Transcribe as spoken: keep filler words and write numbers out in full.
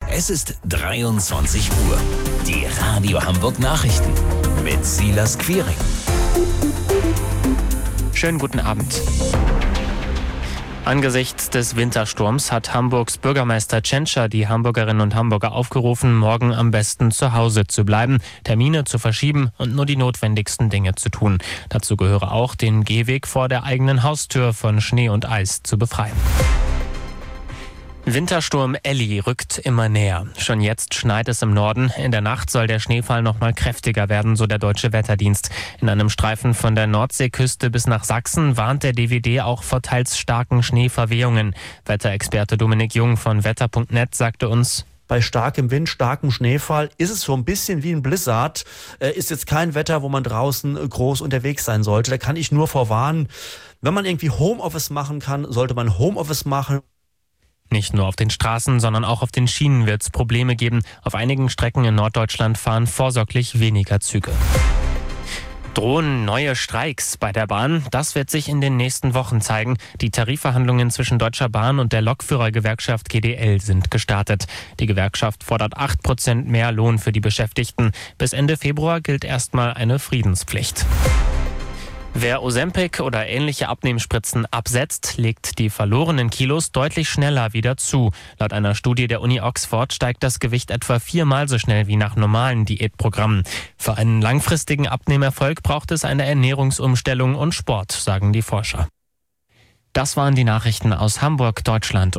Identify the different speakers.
Speaker 1: Es ist dreiundzwanzig Uhr. Die Radio Hamburg Nachrichten mit Silas Quiring.
Speaker 2: Schönen guten Abend. Angesichts des Wintersturms hat Hamburgs Bürgermeister Tschentscher die Hamburgerinnen und Hamburger aufgerufen, morgen am besten zu Hause zu bleiben, Termine zu verschieben und nur die notwendigsten Dinge zu tun. Dazu gehöre auch, den Gehweg vor der eigenen Haustür von Schnee und Eis zu befreien. Wintersturm Elli rückt immer näher. Schon jetzt schneit es im Norden. In der Nacht soll der Schneefall noch mal kräftiger werden, so der Deutsche Wetterdienst. In einem Streifen von der Nordseeküste bis nach Sachsen warnt der D W D auch vor teils starken Schneeverwehungen. Wetterexperte Dominik Jung von wetter punkt net sagte uns:
Speaker 3: Bei starkem Wind, starkem Schneefall ist es so ein bisschen wie ein Blizzard. Äh, ist jetzt kein Wetter, wo man draußen groß unterwegs sein sollte. Da kann ich nur vorwarnen, wenn man irgendwie Homeoffice machen kann, sollte man Homeoffice machen.
Speaker 2: Nicht nur auf den Straßen, sondern auch auf den Schienen wird es Probleme geben. Auf einigen Strecken in Norddeutschland fahren vorsorglich weniger Züge. Drohen neue Streiks bei der Bahn? Das wird sich in den nächsten Wochen zeigen. Die Tarifverhandlungen zwischen Deutscher Bahn und der Lokführergewerkschaft G D L sind gestartet. Die Gewerkschaft fordert acht Prozent mehr Lohn für die Beschäftigten. Bis Ende Februar gilt erstmal eine Friedenspflicht. Wer Ozempic oder ähnliche Abnehmspritzen absetzt, legt die verlorenen Kilos deutlich schneller wieder zu. Laut einer Studie der Uni Oxford steigt das Gewicht etwa viermal so schnell wie nach normalen Diätprogrammen. Für einen langfristigen Abnehmerfolg braucht es eine Ernährungsumstellung und Sport, sagen die Forscher. Das waren die Nachrichten aus Hamburg, Deutschland.